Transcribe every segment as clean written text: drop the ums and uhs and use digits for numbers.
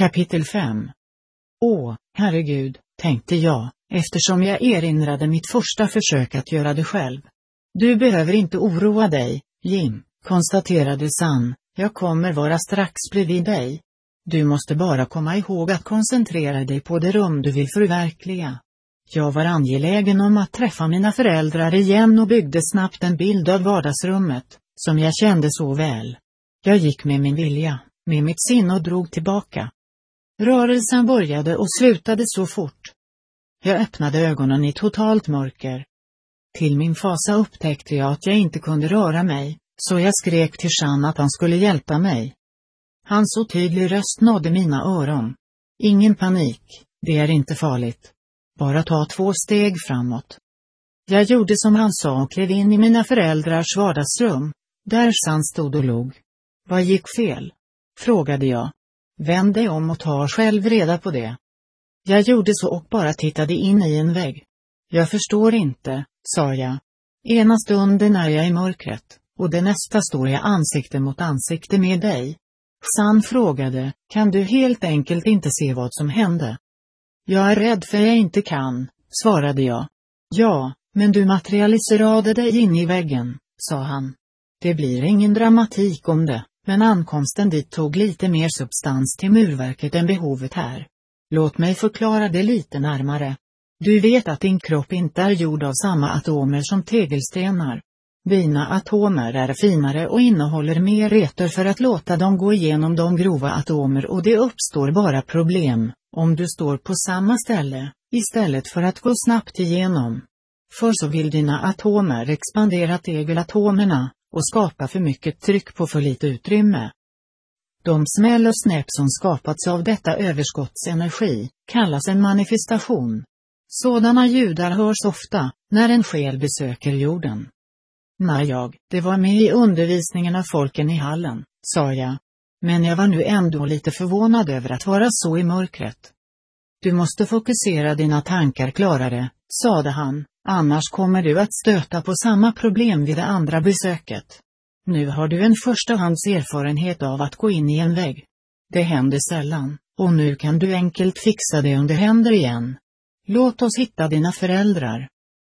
Kapitel 5. Åh, herregud, tänkte jag, eftersom jag erinrade mitt första försök att göra det själv. Du behöver inte oroa dig, Jim, konstaterade San, jag kommer vara strax bredvid dig. Du måste bara komma ihåg att koncentrera dig på det rum du vill förverkliga. Jag var angelägen om att träffa mina föräldrar igen och byggde snabbt en bild av vardagsrummet, som jag kände så väl. Jag gick med min vilja, med mitt sinne och drog tillbaka. Rörelsen började och slutade så fort. Jag öppnade ögonen i totalt mörker. Till min fasa upptäckte jag att jag inte kunde röra mig, så jag skrek till San att han skulle hjälpa mig. Hans otydlig röst nådde mina öron. Ingen panik, det är inte farligt. Bara ta 2 steg framåt. Jag gjorde som han sa och klev in i mina föräldrars vardagsrum, där San stod och log. Vad gick fel? Frågade jag. Vänd dig om och ta själv reda på det. Jag gjorde så och bara tittade in i en vägg. Jag förstår inte, sa jag. Ena stunden är jag i mörkret, och det nästa står jag ansikte mot ansikte med dig. San frågade, kan du helt enkelt inte se vad som hände? Jag är rädd för jag inte kan, svarade jag. Ja, men du materialiserade dig in i väggen, sa han. Det blir ingen dramatik om det, men ankomsten dit tog lite mer substans till murverket än behovet här. Låt mig förklara det lite närmare. Du vet att din kropp inte är gjord av samma atomer som tegelstenar. Dina atomer är finare och innehåller mer reter för att låta dem gå igenom de grova atomer, och det uppstår bara problem om du står på samma ställe, istället för att gå snabbt igenom. För så vill dina atomer expandera tegelatomerna och skapa för mycket tryck på för lite utrymme. De smäll och snäpp som skapats av detta överskottsenergi kallas en manifestation. Sådana ljudar hörs ofta när en själ besöker jorden. Det var med i undervisningen av folken i hallen, sa jag. Men jag var nu ändå lite förvånad över att vara så i mörkret. Du måste fokusera dina tankar klarare, sade han, annars kommer du att stöta på samma problem vid det andra besöket. Nu har du en förstahands erfarenhet av att gå in i en vägg. Det händer sällan, och nu kan du enkelt fixa det om det händer igen. Låt oss hitta dina föräldrar.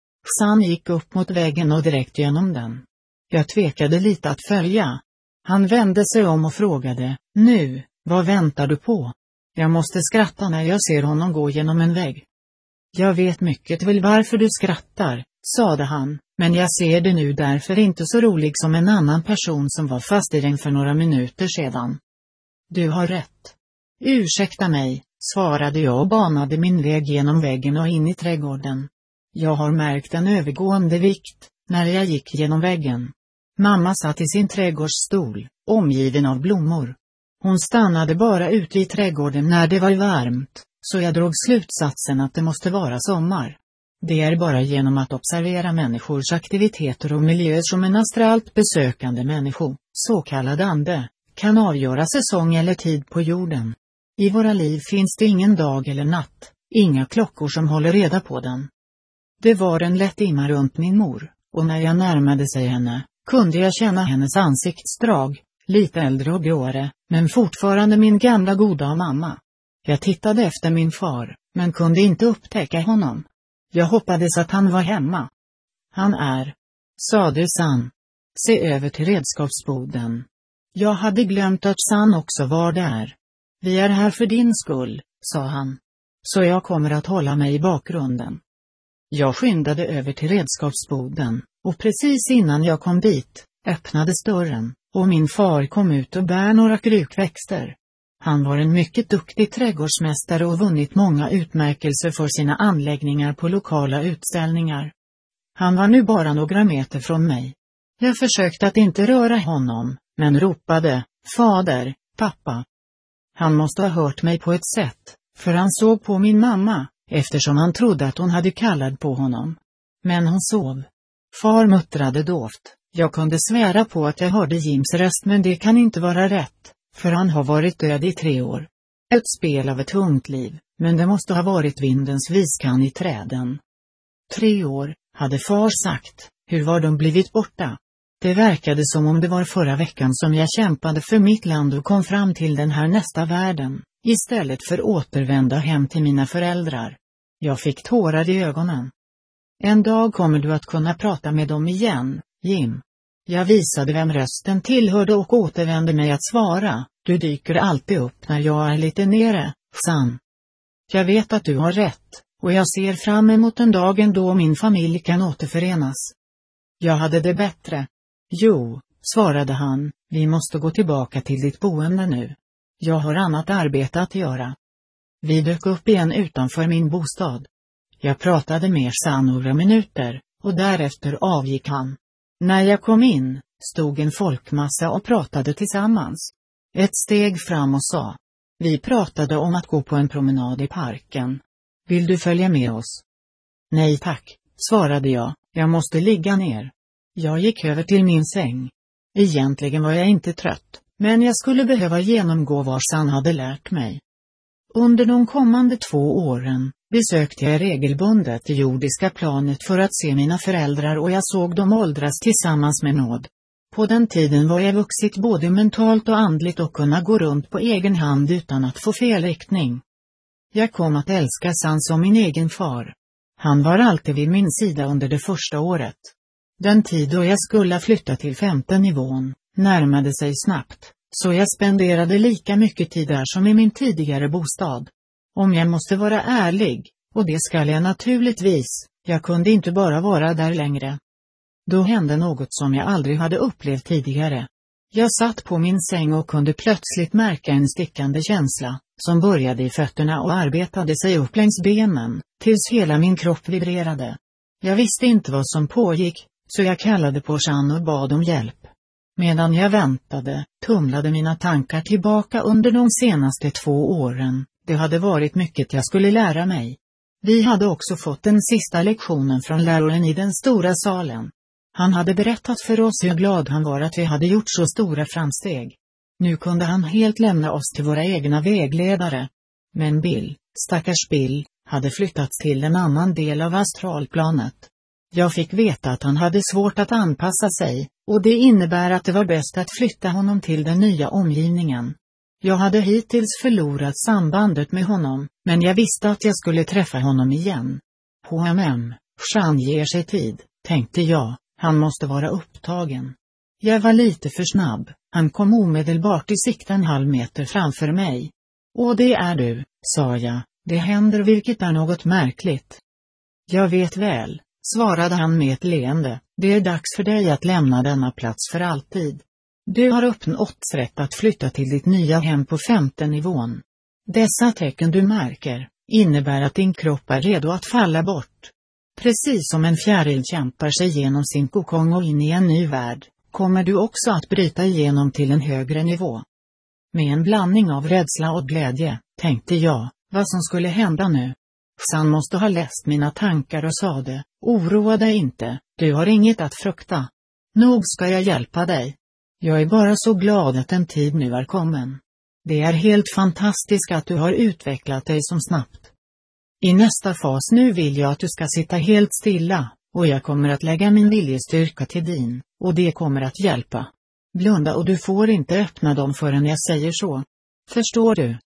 San gick upp mot väggen och direkt genom den. Jag tvekade lite att följa. Han vände sig om och frågade, nu, vad väntar du på? Jag måste skratta när jag ser honom gå genom en vägg. Jag vet mycket väl varför du skrattar, sade han, men jag ser det nu därför inte så rolig som en annan person som var fast i den för några minuter sedan. Du har rätt. Ursäkta mig, svarade jag och banade min väg genom väggen och in i trädgården. Jag har märkt en övergående vikt när jag gick genom väggen. Mamma satt i sin trädgårdsstol, omgiven av blommor. Hon stannade bara ute i trädgården när det var varmt, så jag drog slutsatsen att det måste vara sommar. Det är bara genom att observera människors aktiviteter och miljöer som en astralt besökande människa, så kallad ande, kan avgöra säsong eller tid på jorden. I våra liv finns det ingen dag eller natt, inga klockor som håller reda på den. Det var en lätt dimma runt min mor, och när jag närmade sig henne, kunde jag känna hennes ansiktsdrag, lite äldre och gråare, men fortfarande min gamla goda mamma. Jag tittade efter min far, men kunde inte upptäcka honom. Jag hoppades att han var hemma. Han är, sade San. Se över till redskapsboden. Jag hade glömt att San också var där. Vi är här för din skull, sa han. Så jag kommer att hålla mig i bakgrunden. Jag skyndade över till redskapsboden, och precis innan jag kom dit, öppnades dörren, och min far kom ut och bär några krukväxter. Han var en mycket duktig trädgårdsmästare och vunnit många utmärkelser för sina anläggningar på lokala utställningar. Han var nu bara några meter från mig. Jag försökte att inte röra honom, men ropade, fader, pappa. Han måste ha hört mig på ett sätt, för han såg på min mamma, eftersom han trodde att hon hade kallat på honom. Men hon sov. Far muttrade dovt. Jag kunde svära på att jag hörde Jims röst, men det kan inte vara rätt, för han har varit död i 3 år. Ett spel av ett tungt liv, men det måste ha varit vindens viskan i träden. 3 år, hade far sagt. Hur var de blivit borta? Det verkade som om det var förra veckan som jag kämpade för mitt land och kom fram till den här nästa världen, istället för återvända hem till mina föräldrar. Jag fick tårar i ögonen. En dag kommer du att kunna prata med dem igen, Jim. Jag visade vem rösten tillhörde och återvände mig att svara. Du dyker alltid upp när jag är lite nere, San. Jag vet att du har rätt, och jag ser fram emot den dagen då min familj kan återförenas. Jag hade det bättre. Jo, svarade han, vi måste gå tillbaka till ditt boende nu. Jag har annat arbete att göra. Vi dök upp igen utanför min bostad. Jag pratade med San några minuter, och därefter avgick han. När jag kom in, stod en folkmassa och pratade tillsammans. Ett steg fram och sa. Vi pratade om att gå på en promenad i parken. Vill du följa med oss? Nej tack, svarade jag måste ligga ner. Jag gick över till min säng. Egentligen var jag inte trött, men jag skulle behöva genomgå vad San hade lärt mig. Under de kommande 2 åren besökte jag regelbundet det jordiska planet för att se mina föräldrar och jag såg dem åldras tillsammans med nåd. På den tiden var jag vuxit både mentalt och andligt och kunna gå runt på egen hand utan att få felriktning. Jag kom att älska San som min egen far. Han var alltid vid min sida under det första året. Den tid då jag skulle flytta till 5:e nivån närmade sig snabbt, så jag spenderade lika mycket tid där som i min tidigare bostad. Om jag måste vara ärlig, och det skall jag naturligtvis, jag kunde inte bara vara där längre. Då hände något som jag aldrig hade upplevt tidigare. Jag satt på min säng och kunde plötsligt märka en stickande känsla, som började i fötterna och arbetade sig upp längs benen, tills hela min kropp vibrerade. Jag visste inte vad som pågick, så jag kallade på San och bad om hjälp. Medan jag väntade, tumlade mina tankar tillbaka under de senaste 2 åren. Det hade varit mycket jag skulle lära mig. Vi hade också fått den sista lektionen från läraren i den stora salen. Han hade berättat för oss hur glad han var att vi hade gjort så stora framsteg. Nu kunde han helt lämna oss till våra egna vägledare. Men Bill, stackars Bill, hade flyttats till en annan del av astralplanet. Jag fick veta att han hade svårt att anpassa sig, och det innebär att det var bäst att flytta honom till den nya omgivningen. Jag hade hittills förlorat sambandet med honom, men jag visste att jag skulle träffa honom igen. San ger sig tid, tänkte jag, han måste vara upptagen. Jag var lite för snabb, han kom omedelbart i sikte 1/2 meter framför mig. Och det är du, sa jag, det händer vilket är något märkligt. Jag vet väl, svarade han med ett leende, det är dags för dig att lämna denna plats för alltid. Du har uppnått rätt att flytta till ditt nya hem på 5:e nivån. Dessa tecken du märker, innebär att din kropp är redo att falla bort. Precis som en fjäril kämpar sig genom sin kokong och in i en ny värld, kommer du också att bryta igenom till en högre nivå. Med en blandning av rädsla och glädje, tänkte jag, vad som skulle hända nu. San måste ha läst mina tankar och sade, oroa dig inte, du har inget att frukta. Nog ska jag hjälpa dig. Jag är bara så glad att en tid nu är kommen. Det är helt fantastiskt att du har utvecklat dig så snabbt. I nästa fas nu vill jag att du ska sitta helt stilla, och jag kommer att lägga min viljestyrka till din, och det kommer att hjälpa. Blunda och du får inte öppna dem förrän jag säger så. Förstår du?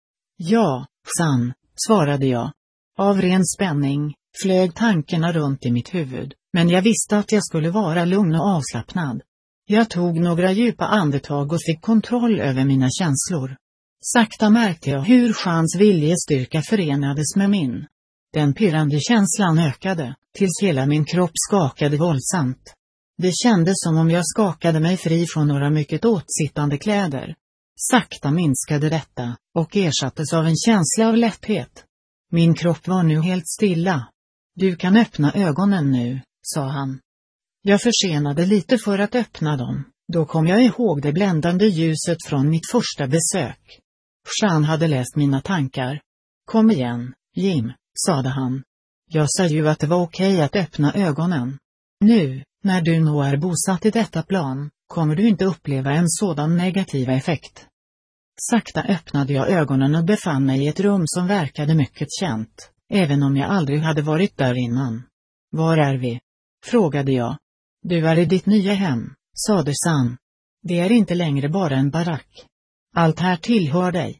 Ja, San, svarade jag. Av ren spänning flög tankarna runt i mitt huvud, men jag visste att jag skulle vara lugn och avslappnad. Jag tog några djupa andetag och fick kontroll över mina känslor. Sakta märkte jag hur Sans viljestyrka förenades med min. Den pirrande känslan ökade, tills hela min kropp skakade våldsamt. Det kändes som om jag skakade mig fri från några mycket åtsittande kläder. Sakta minskade detta, och ersattes av en känsla av lätthet. Min kropp var nu helt stilla. Du kan öppna ögonen nu, sa han. Jag försenade lite för att öppna dem, då kom jag ihåg det bländande ljuset från mitt första besök. San hade läst mina tankar. Kom igen, Jim, sade han. Jag sa ju att det var okej att öppna ögonen. Nu, när du nog är bosatt i detta plan, kommer du inte uppleva en sådan negativ effekt. Sakta öppnade jag ögonen och befann mig i ett rum som verkade mycket känt, även om jag aldrig hade varit där innan. Var är vi? Frågade jag. Du är i ditt nya hem, sade San. Det är inte längre bara en barack. Allt här tillhör dig.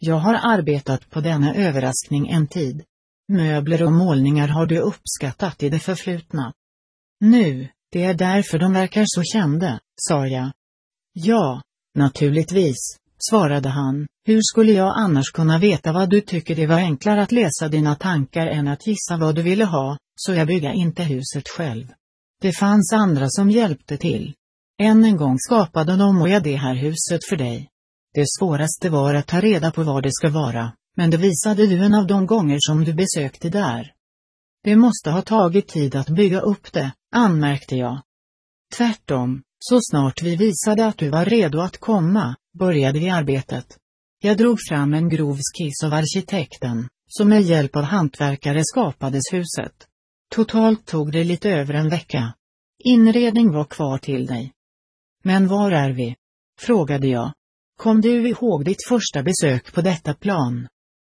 Jag har arbetat på denna överraskning en tid. Möbler och målningar har du uppskattat i det förflutna. Nu, det är därför de verkar så kända, sa jag. Ja, naturligtvis, svarade han. Hur skulle jag annars kunna veta vad du tycker? Det var enklare att läsa dina tankar än att gissa vad du ville ha, så jag byggde inte huset själv. Det fanns andra som hjälpte till. Än en gång skapade de och jag det här huset för dig. Det svåraste var att ta reda på vad det ska vara, men det visade du en av de gånger som du besökte där. Det måste ha tagit tid att bygga upp det, anmärkte jag. Tvärtom, så snart vi visade att du var redo att komma, började vi arbetet. Jag drog fram en grov skiss av arkitekten, som med hjälp av hantverkare skapades huset. Totalt tog det lite över en vecka. Inredning var kvar till dig. Men var är vi? Frågade jag. Kom du ihåg ditt första besök på detta plan?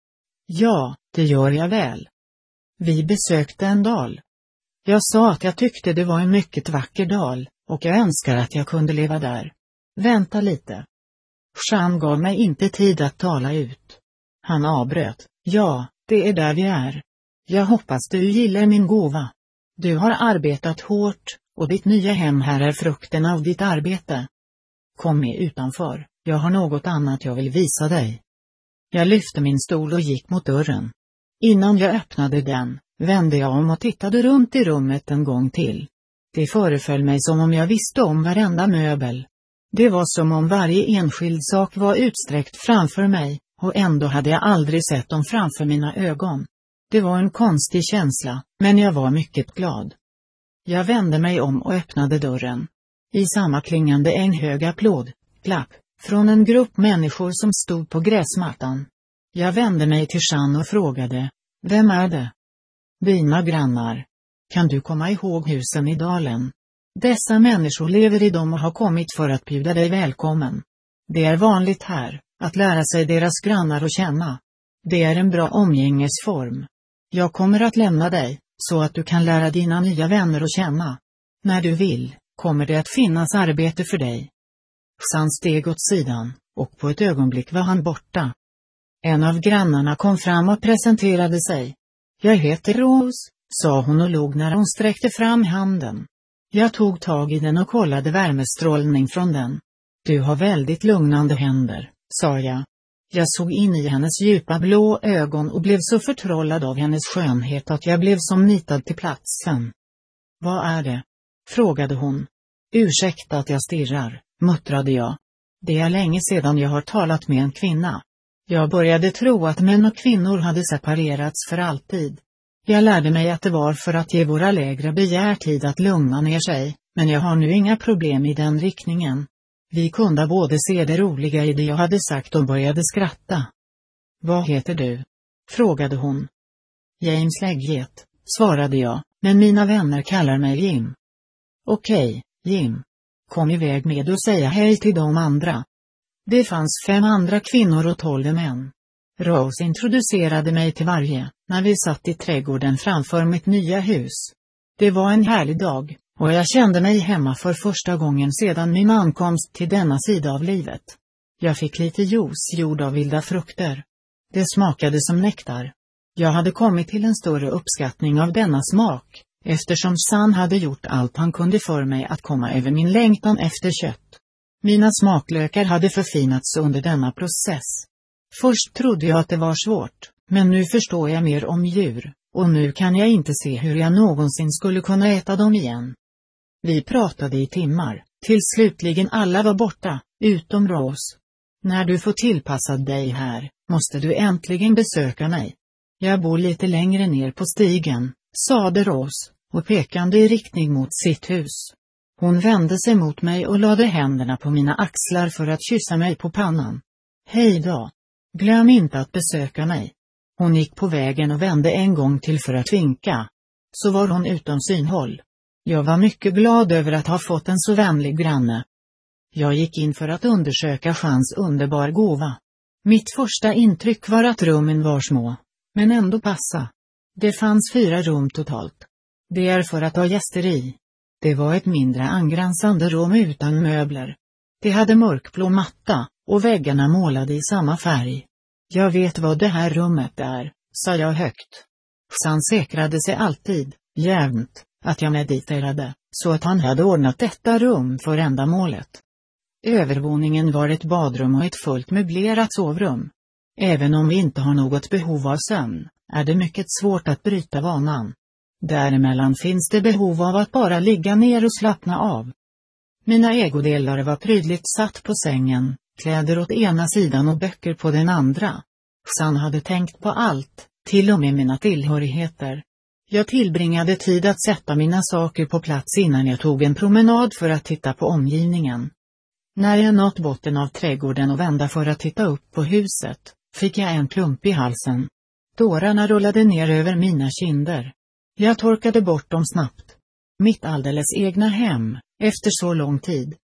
Ja, det gör jag väl. Vi besökte en dal. Jag sa att jag tyckte det var en mycket vacker dal, och jag önskar att jag kunde leva där. Vänta lite. Jean gav mig inte tid att tala ut. Han avbröt. Ja, det är där vi är. Jag hoppas du gillar min gåva. Du har arbetat hårt, och ditt nya hem här är frukten av ditt arbete. Kom med utanför, jag har något annat jag vill visa dig. Jag lyfte min stol och gick mot dörren. Innan jag öppnade den, vände jag om och tittade runt i rummet en gång till. Det föreföll mig som om jag visste om varenda möbel. Det var som om varje enskild sak var utsträckt framför mig, och ändå hade jag aldrig sett dem framför mina ögon. Det var en konstig känsla, men jag var mycket glad. Jag vände mig om och öppnade dörren. I samma klingande en hög applåd, klapp, från en grupp människor som stod på gräsmattan. Jag vände mig till Jean och frågade, vem är det? Dina grannar. Kan du komma ihåg husen i dalen? Dessa människor lever i dem och har kommit för att bjuda dig välkommen. Det är vanligt här, att lära sig deras grannar och känna. Det är en bra omgängesform. Jag kommer att lämna dig, så att du kan lära dina nya vänner att känna. När du vill, kommer det att finnas arbete för dig. Jean steg åt sidan, och på ett ögonblick var han borta. En av grannarna kom fram och presenterade sig. Jag heter Rose, sa hon och log när hon sträckte fram handen. Jag tog tag i den och kollade värmestrålning från den. Du har väldigt lugnande händer, sa jag. Jag såg in i hennes djupa blå ögon och blev så förtrollad av hennes skönhet att jag blev som nitad till platsen. Vad är det? Frågade hon. Ursäkta att jag stirrar, muttrade jag. Det är länge sedan jag har talat med en kvinna. Jag började tro att män och kvinnor hade separerats för alltid. Jag lärde mig att det var för att ge våra lägre begär tid att lugna ner sig, men jag har nu inga problem i den riktningen. Vi kunde både se det roliga i det jag hade sagt och började skratta. Vad heter du? Frågade hon. James Legget, svarade jag, men mina vänner kallar mig Jim. Okej, Jim. Kom iväg med och säga hej till de andra. Det fanns 5 andra kvinnor och 12 män. Rose introducerade mig till varje, när vi satt i trädgården framför mitt nya hus. Det var en härlig dag, och jag kände mig hemma för första gången sedan min ankomst till denna sida av livet. Jag fick lite juice gjord av vilda frukter. Det smakade som nektar. Jag hade kommit till en större uppskattning av denna smak, eftersom San hade gjort allt han kunde för mig att komma över min längtan efter kött. Mina smaklökar hade förfinats under denna process. Först trodde jag att det var svårt, men nu förstår jag mer om djur, och nu kan jag inte se hur jag någonsin skulle kunna äta dem igen. Vi pratade i timmar, tills slutligen alla var borta, utom Rose. När du får tillpassad dig här, måste du äntligen besöka mig. Jag bor lite längre ner på stigen, sade Rose, och pekande i riktning mot sitt hus. Hon vände sig mot mig och lade händerna på mina axlar för att kyssa mig på pannan. Hej då! Glöm inte att besöka mig. Hon gick på vägen och vände en gång till för att vinka. Så var hon utom synhåll. Jag var mycket glad över att ha fått en så vänlig granne. Jag gick in för att undersöka Jeans underbar gåva. Mitt första intryck var att rummen var små, men ändå passa. Det fanns 4 rum totalt. Det är för att ha gäster i. Det var ett mindre angränsande rum utan möbler. Det hade mörkblå matta, och väggarna målade i samma färg. Jag vet vad det här rummet är, sa jag högt. Xan säkrade sig alltid, jämnt, att jag mediterade, så att han hade ordnat detta rum för ändamålet. Övervåningen var ett badrum och ett fullt möblerat sovrum. Även om vi inte har något behov av sömn, är det mycket svårt att bryta vanan. Däremellan finns det behov av att bara ligga ner och slappna av. Mina ägodelar var prydligt satt på sängen, kläder åt ena sidan och böcker på den andra. Xan hade tänkt på allt, till och med mina tillhörigheter. Jag tillbringade tid att sätta mina saker på plats innan jag tog en promenad för att titta på omgivningen. När jag nått botten av trädgården och vände för att titta upp på huset, fick jag en klump i halsen. Tårarna rullade ner över mina kinder. Jag torkade bort dem snabbt. Mitt alldeles egna hem, efter så lång tid.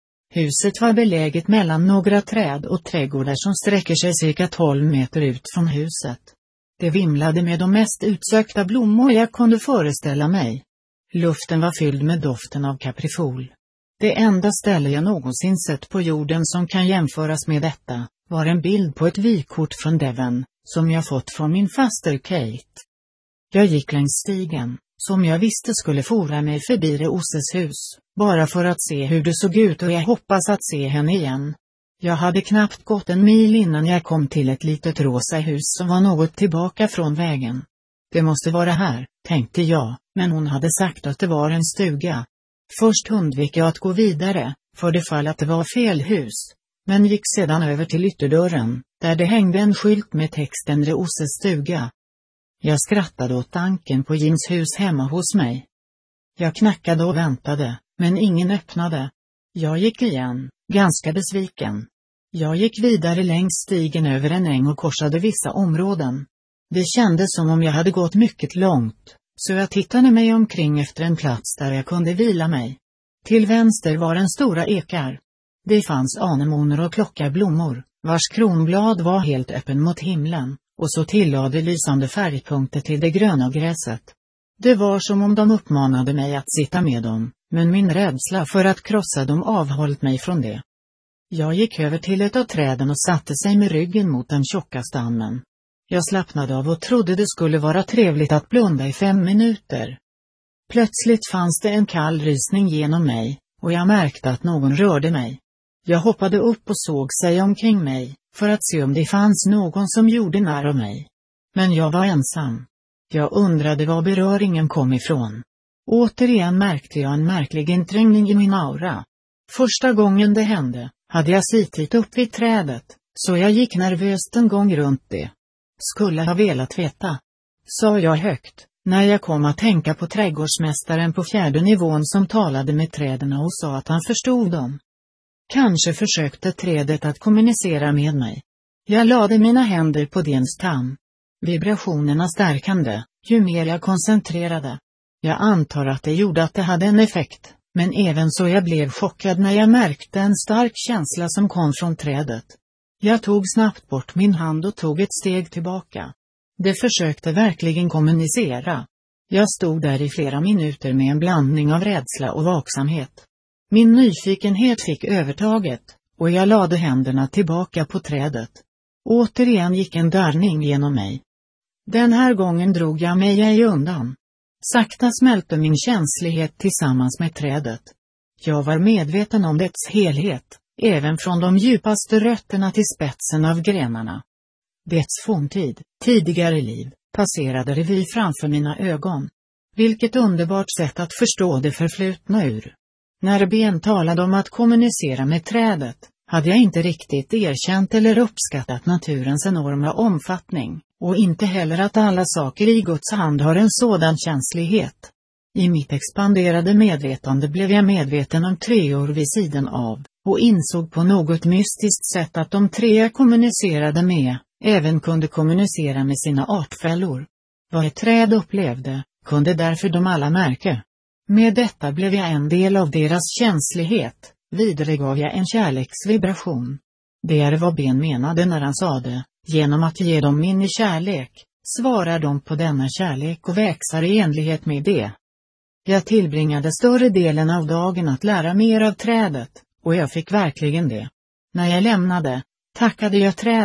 Huset var beläget mellan några träd och trädgårdar som sträcker sig cirka 12 meter ut från huset. Det vimlade med de mest utsökta blommor jag kunde föreställa mig. Luften var fylld med doften av kaprifol. Det enda ställe jag någonsin sett på jorden som kan jämföras med detta, var en bild på ett vykort från Devon, som jag fått från min faster Kate. Jag gick längs stigen, som jag visste skulle föra mig förbi Reoses hus, bara för att se hur det såg ut, och jag hoppas att se henne igen. Jag hade knappt gått en mil innan jag kom till ett litet rosa hus som var något tillbaka från vägen. Det måste vara här, tänkte jag, men hon hade sagt att det var en stuga. Först undvek jag att gå vidare, för det fall att det var fel hus, men gick sedan över till ytterdörren, där det hängde en skylt med texten Reoses stuga. Jag skrattade åt tanken på Jims hus hemma hos mig. Jag knackade och väntade, men ingen öppnade. Jag gick igen, ganska besviken. Jag gick vidare längs stigen över en äng och korsade vissa områden. Det kändes som om jag hade gått mycket långt, så jag tittade mig omkring efter en plats där jag kunde vila mig. Till vänster var en stora ekar. Det fanns anemoner och klockarblommor, vars kronblad var helt öppen mot himlen, och så tillade lysande färgpunkter till det gröna gräset. Det var som om de uppmanade mig att sitta med dem, men min rädsla för att krossa dem avhållit mig från det. Jag gick över till ett av träden och satte sig med ryggen mot den tjocka stammen. Jag slappnade av och trodde det skulle vara trevligt att blunda i 5 minuter. Plötsligt fanns det en kall rysning genom mig, och jag märkte att någon rörde mig. Jag hoppade upp och såg sig omkring mig, för att se om det fanns någon som gjorde narr av mig. Men jag var ensam. Jag undrade var beröringen kom ifrån. Återigen märkte jag en märklig inträngning i min aura. Första gången det hände, hade jag sitit upp vid trädet, så jag gick nervöst en gång runt det. Skulle ha velat veta, sa jag högt, när jag kom att tänka på trädgårdsmästaren på 4:e nivån som talade med träden och sa att han förstod dem. Kanske försökte trädet att kommunicera med mig. Jag lade mina händer på dens stam. Vibrationerna stärkande, ju mer jag koncentrerade. Jag antar att det gjorde att det hade en effekt, men även så jag blev chockad när jag märkte en stark känsla som kom från trädet. Jag tog snabbt bort min hand och tog ett steg tillbaka. Det försökte verkligen kommunicera. Jag stod där i flera minuter med en blandning av rädsla och vaksamhet. Min nyfikenhet fick övertaget, och jag lade händerna tillbaka på trädet. Återigen gick en darrning genom mig. Den här gången drog jag mig ej undan. Sakta smälte min känslighet tillsammans med trädet. Jag var medveten om dess helhet, även från de djupaste rötterna till spetsen av grenarna. Dess forntid, tidigare liv, passerade revy framför mina ögon. Vilket underbart sätt att förstå det förflutna ur. När Ben talade om att kommunicera med trädet, hade jag inte riktigt erkänt eller uppskattat naturens enorma omfattning, och inte heller att alla saker i Guds hand har en sådan känslighet. I mitt expanderade medvetande blev jag medveten om treor vid sidan av, och insåg på något mystiskt sätt att de tre jag kommunicerade med, även kunde kommunicera med sina artfällor. Vad ett träd upplevde, kunde därför de alla märka. Med detta blev jag en del av deras känslighet, vidare gav jag en kärleksvibration. Det är vad Ben menade när han sade, genom att ge dem min kärlek, svarar de på denna kärlek och växer i enlighet med det. Jag tillbringade större delen av dagen att lära mer av trädet, och jag fick verkligen det. När jag lämnade, tackade jag trädet,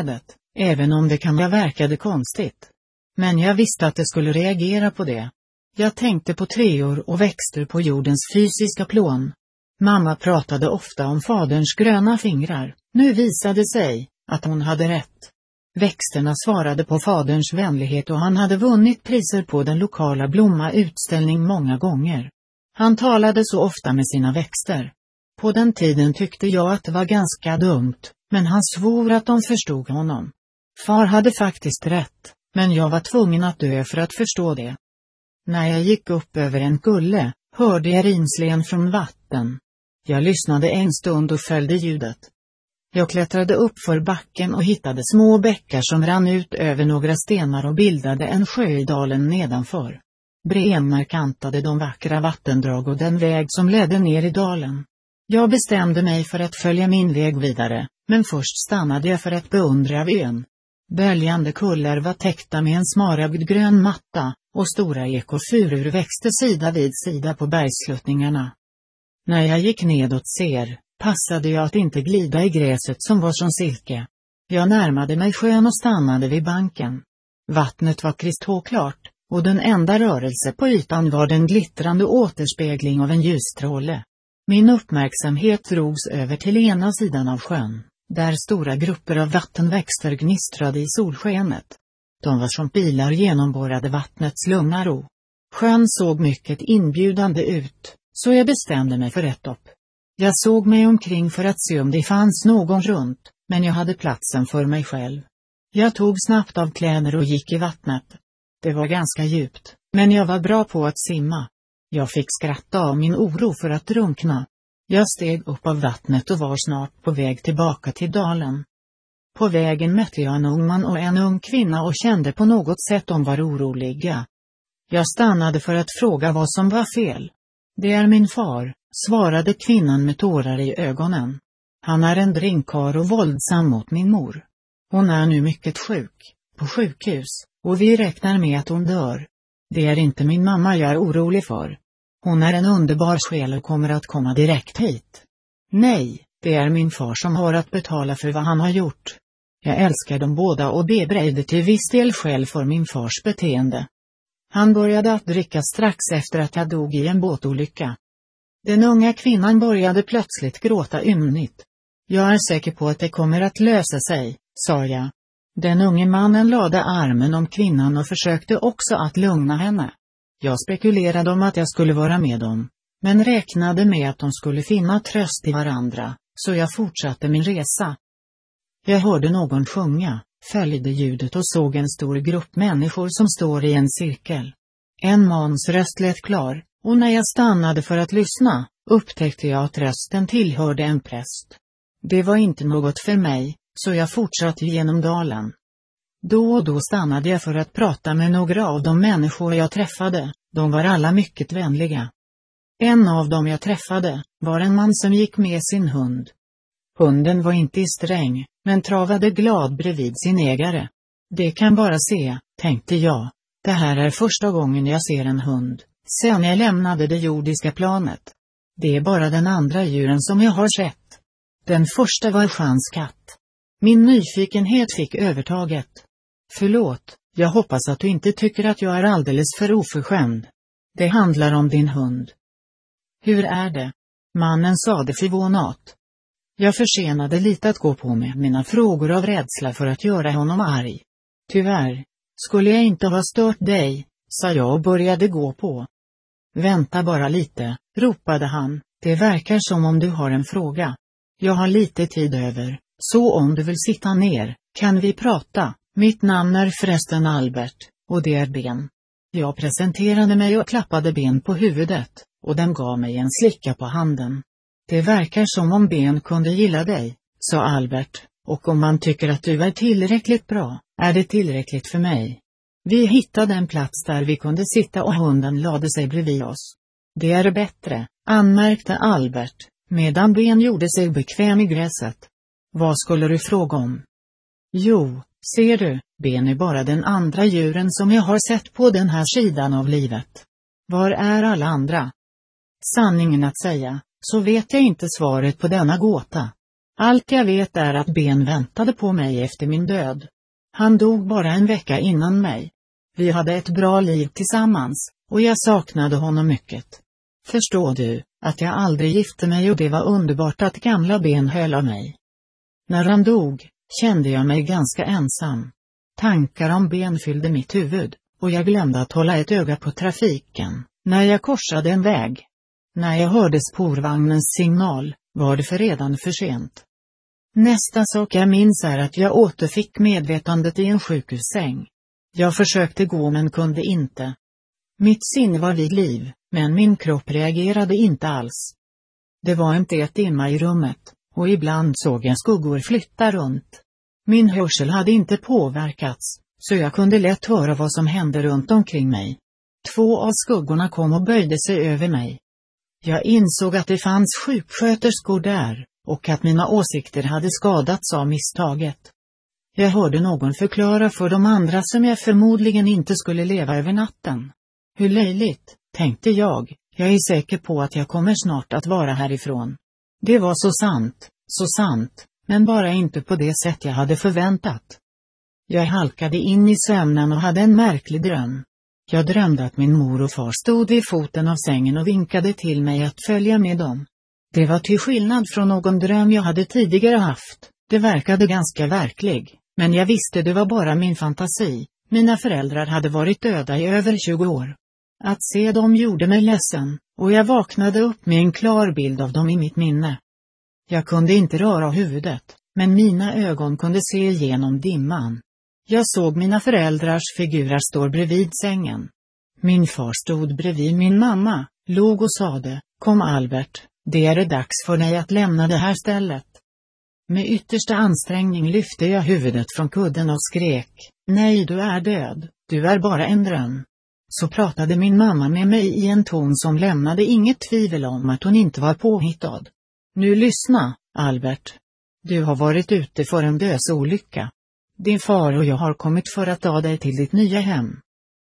även om det kan verkade konstigt. Men jag visste att det skulle reagera på det. Jag tänkte på träd och växter på jordens fysiska plan. Mamma pratade ofta om faderns gröna fingrar. Nu visade sig att hon hade rätt. Växterna svarade på faderns vänlighet och han hade vunnit priser på den lokala blommautställning många gånger. Han talade så ofta med sina växter. På den tiden tyckte jag att det var ganska dumt, men han svor att de förstod honom. Far hade faktiskt rätt, men jag var tvungen att dö för att förstå det. När jag gick upp över en kulle, hörde jag rinslen från vatten. Jag lyssnade en stund och följde ljudet. Jag klättrade upp för backen och hittade små bäckar som rann ut över några stenar och bildade en sjö i dalen nedanför. Bremer kantade de vackra vattendrag och den väg som ledde ner i dalen. Jag bestämde mig för att följa min väg vidare, men först stannade jag för att beundra ön. Böljande kullar var täckta med en smaragdgrön matta, och stora ekofuror växte sida vid sida på bergssluttningarna. När jag gick nedåt passade jag att inte glida i gräset som var som silke. Jag närmade mig sjön och stannade vid banken. Vattnet var kristallklart, och den enda rörelse på ytan var den glittrande återspegling av en ljusstråle. Min uppmärksamhet drogs över till ena sidan av sjön, där stora grupper av vattenväxter gnistrade i solskenet. De var som pilar genomborrade vattnets lugna ro. Sjön såg mycket inbjudande ut, så jag bestämde mig för ett dopp. Jag såg mig omkring för att se om det fanns någon runt, men jag hade platsen för mig själv. Jag tog snabbt av kläder och gick i vattnet. Det var ganska djupt, men jag var bra på att simma. Jag fick skratta av min oro för att drunkna. Jag steg upp av vattnet och var snart på väg tillbaka till dalen. På vägen mötte jag en ung man och en ung kvinna och kände på något sätt de var oroliga. Jag stannade för att fråga vad som var fel. Det är min far, svarade kvinnan med tårar i ögonen. Han är en drinkar och våldsam mot min mor. Hon är nu mycket sjuk, på sjukhus, och vi räknar med att hon dör. Det är inte min mamma jag är orolig för. Hon är en underbar själ och kommer att komma direkt hit. Nej, det är min far som har att betala för vad han har gjort. Jag älskar dem båda och bebrejdde till viss del själv för min fars beteende. Han började att dricka strax efter att jag dog i en båtolycka. Den unga kvinnan började plötsligt gråta ymnigt. Jag är säker på att det kommer att lösa sig, sa jag. Den unge mannen lade armen om kvinnan och försökte också att lugna henne. Jag spekulerade om att jag skulle vara med dem, men räknade med att de skulle finna tröst i varandra, så jag fortsatte min resa. Jag hörde någon sjunga, följde ljudet och såg en stor grupp människor som står i en cirkel. En mans röst lät klar, och när jag stannade för att lyssna, upptäckte jag att rösten tillhörde en präst. Det var inte något för mig, så jag fortsatte genom dalen. Då och då stannade jag för att prata med några av de människor jag träffade, de var alla mycket vänliga. En av dem jag träffade var en man som gick med sin hund. Hunden var inte sträng, men travade glad bredvid sin ägare. Det kan bara se, tänkte jag. Det här är första gången jag ser en hund, sen jag lämnade det jordiska planet. Det är bara den andra djuren som jag har sett. Den första var Jeans katt. Min nyfikenhet fick övertaget. Förlåt, jag hoppas att du inte tycker att jag är alldeles för oförskämd. Det handlar om din hund. Hur är det? Mannen sade förvånat. Jag försenade lite att gå på med mina frågor av rädsla för att göra honom arg. Tyvärr, skulle jag inte ha stört dig, sa jag och började gå på. Vänta bara lite, ropade han, det verkar som om du har en fråga. Jag har lite tid över, så om du vill sitta ner, kan vi prata. Mitt namn är förresten Albert, och det är Ben. Jag presenterade mig och klappade Ben på huvudet, och den gav mig en slicka på handen. Det verkar som om Ben kunde gilla dig, sa Albert, och om man tycker att du är tillräckligt bra, är det tillräckligt för mig. Vi hittade en plats där vi kunde sitta och hunden lade sig bredvid oss. Det är bättre, anmärkte Albert, medan Ben gjorde sig bekväm i gräset. Vad skulle du fråga om? Jo, ser du, Ben är bara den andra djuren som jag har sett på den här sidan av livet. Var är alla andra? Sanningen att säga, så vet jag inte svaret på denna gåta. Allt jag vet är att Ben väntade på mig efter min död. Han dog bara en vecka innan mig. Vi hade ett bra liv tillsammans, och jag saknade honom mycket. Förstår du, att jag aldrig gifte mig och det var underbart att gamla Ben höll av mig. När han dog, kände jag mig ganska ensam. Tankar om Ben fyllde mitt huvud, och jag glömde att hålla ett öga på trafiken, när jag korsade en väg. När jag hörde spårvagnens signal, var det redan för sent. Nästa sak jag minns är att jag återfick medvetandet i en sjukhussäng. Jag försökte gå men kunde inte. Mitt sinne var vid liv, men min kropp reagerade inte alls. Det var inte ett dimma i rummet, och ibland såg jag skuggor flytta runt. Min hörsel hade inte påverkats, så jag kunde lätt höra vad som hände runt omkring mig. 2 av skuggorna kom och böjde sig över mig. Jag insåg att det fanns sjuksköterskor där, och att mina åsikter hade skadats av misstaget. Jag hörde någon förklara för de andra som jag förmodligen inte skulle leva över natten. Hur löjligt, tänkte jag är säker på att jag kommer snart att vara härifrån. Det var så sant, men bara inte på det sätt jag hade förväntat. Jag halkade in i sömnen och hade en märklig dröm. Jag drömde att min mor och far stod vid foten av sängen och vinkade till mig att följa med dem. Det var till skillnad från någon dröm jag hade tidigare haft. Det verkade ganska verklig, men jag visste det var bara min fantasi. Mina föräldrar hade varit döda i över 20 år. Att se dem gjorde mig ledsen, och jag vaknade upp med en klar bild av dem i mitt minne. Jag kunde inte röra huvudet, men mina ögon kunde se igenom dimman. Jag såg mina föräldrars figurer stå bredvid sängen. Min far stod bredvid min mamma, log och sade, kom Albert, det är dags för dig att lämna det här stället. Med yttersta ansträngning lyfte jag huvudet från kudden och skrek, nej du är död, du är bara en dröm. Så pratade min mamma med mig i en ton som lämnade inget tvivel om att hon inte var påhittad. Nu lyssna, Albert. Du har varit ute för en dödsolycka. Din far och jag har kommit för att ta dig till ditt nya hem.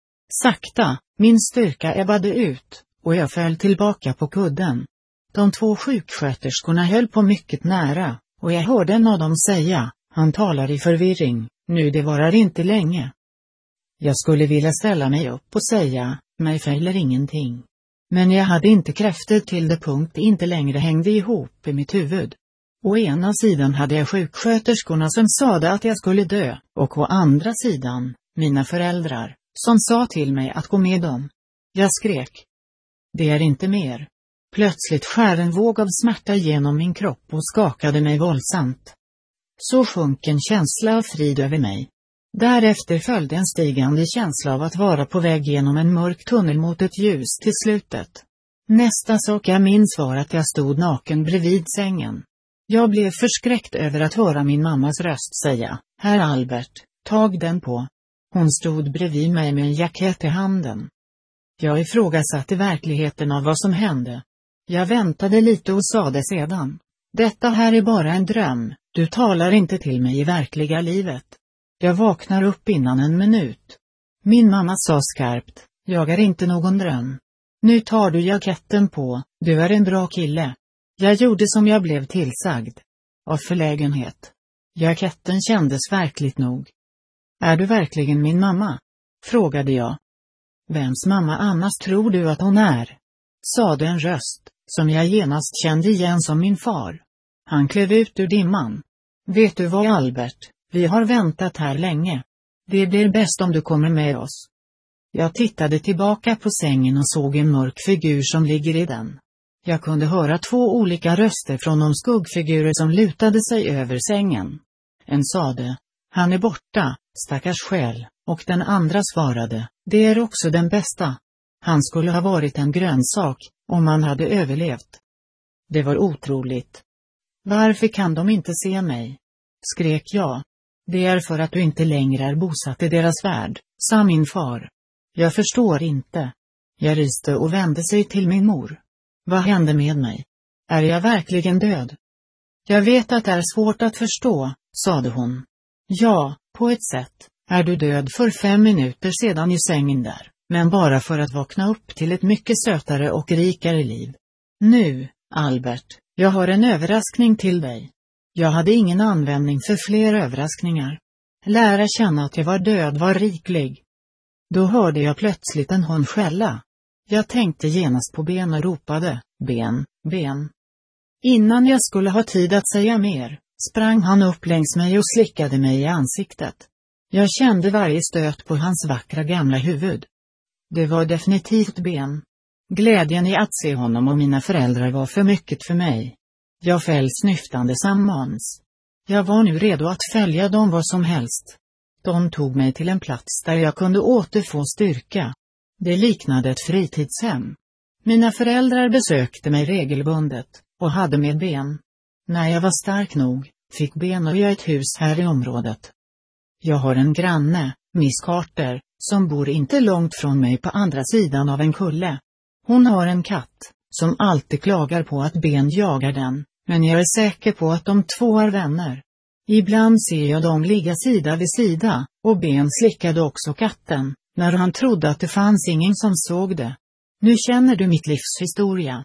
Sakta, min styrka ebbade ut, och jag föll tillbaka på kudden. De 2 sjuksköterskorna höll på mycket nära, och jag hörde en av dem säga, han talar i förvirring, nu det varar inte länge. Jag skulle vilja ställa mig upp och säga, mig fäller ingenting. Men jag hade inte krafter till det punkt inte längre hängde ihop i mitt huvud. Å ena sidan hade jag sjuksköterskorna som sade att jag skulle dö, och å andra sidan, mina föräldrar, som sa till mig att gå med dem. Jag skrek. Det är inte mer. Plötsligt skär en våg av smärta genom min kropp och skakade mig våldsamt. Så sjönk en känsla av frid över mig. Därefter följde en stigande känsla av att vara på väg genom en mörk tunnel mot ett ljus till slutet. Nästa sak jag minns var att jag stod naken bredvid sängen. Jag blev förskräckt över att höra min mammas röst säga, herr Albert, tag den på. Hon stod bredvid mig med en jackett i handen. Jag ifrågasatte verkligheten av vad som hände. Jag väntade lite och sade sedan, detta här är bara en dröm, du talar inte till mig i verkliga livet. Jag vaknar upp innan en minut. Min mamma sa skarpt, jag är inte någon dröm. Nu tar du jacketten på, du är en bra kille. Jag gjorde som jag blev tillsagd. Av förlägenhet. Jacketten kändes verkligt nog. Är du verkligen min mamma? Frågade jag. Vems mamma annars tror du att hon är? Sade en röst, som jag genast kände igen som min far. Han klev ut ur dimman. Vet du vad Albert, vi har väntat här länge. Det blir bäst om du kommer med oss. Jag tittade tillbaka på sängen och såg en mörk figur som ligger i den. Jag kunde höra 2 olika röster från de skuggfigurer som lutade sig över sängen. En sade, han är borta, stackars själ, och den andra svarade, det är också den bästa. Han skulle ha varit en grönsak, om han hade överlevt. Det var otroligt. Varför kan de inte se mig? Skrek jag. Det är för att du inte längre är bosatt i deras värld, sa min far. Jag förstår inte. Jag ryste och vände sig till min mor. Vad hände med mig? Är jag verkligen död? Jag vet att det är svårt att förstå, sade hon. Ja, på ett sätt, är du död för 5 minuter sedan i sängen där, men bara för att vakna upp till ett mycket sötare och rikare liv. Nu, Albert, jag har en överraskning till dig. Jag hade ingen användning för fler överraskningar. Lära känna att jag var död var riklig. Då hörde jag plötsligt en hund skälla. Jag tänkte genast på Ben och ropade, Ben, Ben. Innan jag skulle ha tid att säga mer, sprang han upp längs mig och slickade mig i ansiktet. Jag kände varje stöt på hans vackra gamla huvud. Det var definitivt Ben. Glädjen i att se honom och mina föräldrar var för mycket för mig. Jag föll snyftande sammans. Jag var nu redo att följa dem vad som helst. De tog mig till en plats där jag kunde återfå styrka. Det liknade ett fritidshem. Mina föräldrar besökte mig regelbundet, och hade med Ben. När jag var stark nog, fick Ben och jag ett hus här i området. Jag har en granne, Miss Carter, som bor inte långt från mig på andra sidan av en kulle. Hon har en katt, som alltid klagar på att Ben jagar den, men jag är säker på att de två är vänner. Ibland ser jag dem ligga sida vid sida, och Ben slickade också katten, när han trodde att det fanns ingen som såg det. Nu känner du mitt livs historia.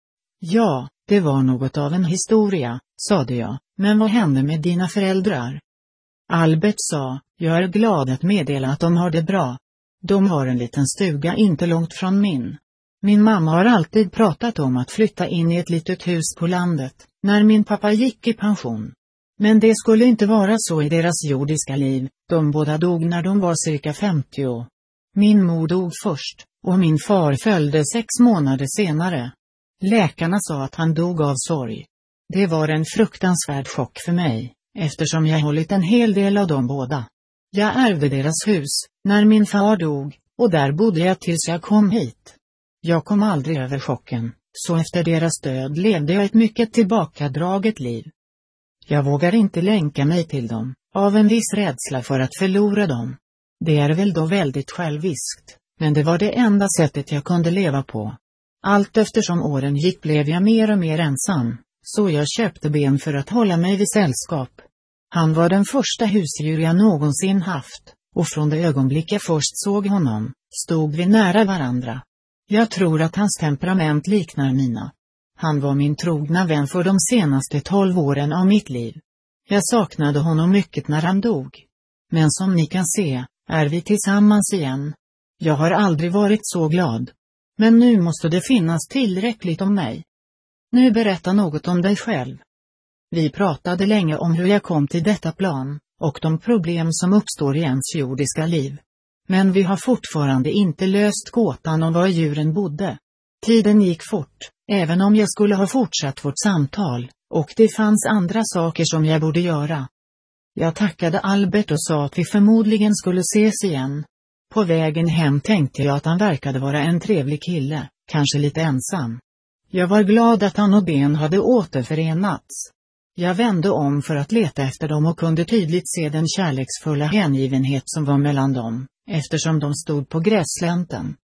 Ja, det var något av en historia, sade jag, men vad hände med dina föräldrar? Albert sa, jag är glad att meddela att de har det bra. De har en liten stuga inte långt från min. Min mamma har alltid pratat om att flytta in i ett litet hus på landet, när min pappa gick i pension. Men det skulle inte vara så i deras jordiska liv, de båda dog när de var cirka 50. Min mor dog först, och min far följde 6 månader senare. Läkarna sa att han dog av sorg. Det var en fruktansvärd chock för mig, eftersom jag hållit en hel del av dem båda. Jag ärvde deras hus, när min far dog, och där bodde jag tills jag kom hit. Jag kom aldrig över chocken, så efter deras död levde jag ett mycket tillbakadraget liv. Jag vågar inte länka mig till dem, av en viss rädsla för att förlora dem. Det är väl då väldigt själviskt, men det var det enda sättet jag kunde leva på. Allt eftersom åren gick blev jag mer och mer ensam, så jag köpte Ben för att hålla mig vid sällskap. Han var den första husdjur jag någonsin haft, och från det ögonblick jag först såg honom, stod vi nära varandra. Jag tror att hans temperament liknar mina. Han var min trogna vän för de senaste 12 åren av mitt liv. Jag saknade honom mycket när han dog. Men som ni kan se, är vi tillsammans igen. Jag har aldrig varit så glad. Men nu måste det finnas tillräckligt om mig. Nu berätta något om dig själv. Vi pratade länge om hur jag kom till detta plan, och de problem som uppstår i ens jordiska liv. Men vi har fortfarande inte löst gåtan om var djuren bodde. Tiden gick fort, även om jag skulle ha fortsatt vårt samtal, och det fanns andra saker som jag borde göra. Jag tackade Albert och sa att vi förmodligen skulle ses igen. På vägen hem tänkte jag att han verkade vara en trevlig kille, kanske lite ensam. Jag var glad att han och Ben hade återförenats. Jag vände om för att leta efter dem och kunde tydligt se den kärleksfulla hängivenhet som var mellan dem, eftersom de stod på grässlänten.